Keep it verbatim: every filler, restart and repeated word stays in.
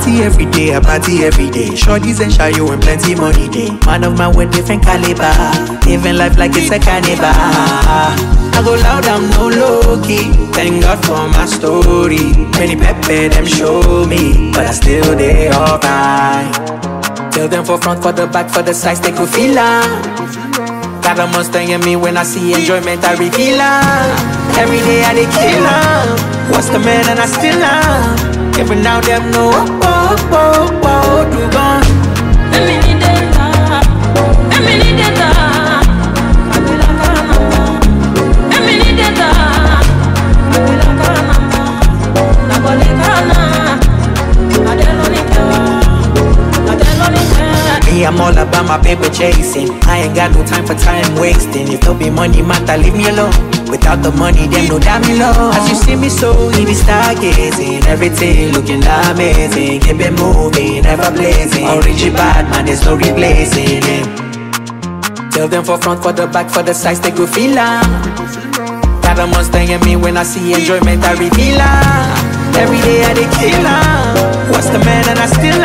party every day, I party every day. Shorties and shy, you and plenty money day. Man of my with different caliber, living life like it's a carnival. I go loud, I'm no low key. Thank God for my story. Many pepe them show me, but I still they alright. Tell them for front, for the back, for the sides, they could feel am. Got a monster in me when I see enjoyment, I reveal am. Every day I dey kill am. What's the man and I still am. Every now them know, oh, oh, oh, oh, do gone. Every need that, every need that. Every need that, na bolikana, na delonika, na delonika. Me, I'm all about my paper chasing. I ain't got no time for time wasting. If don't be money matter, leave me alone. Without the money, them no damn me low. As you see me so, he be stargazing. Everything looking amazing. Keep it moving, never blazing. Origi bad man, there's no replacing him. Tell them for front, for the back, for the sides, they go feel am. Got a monster in me when I see enjoyment, I reveal am. Every day I dey kill am. What's the man and I still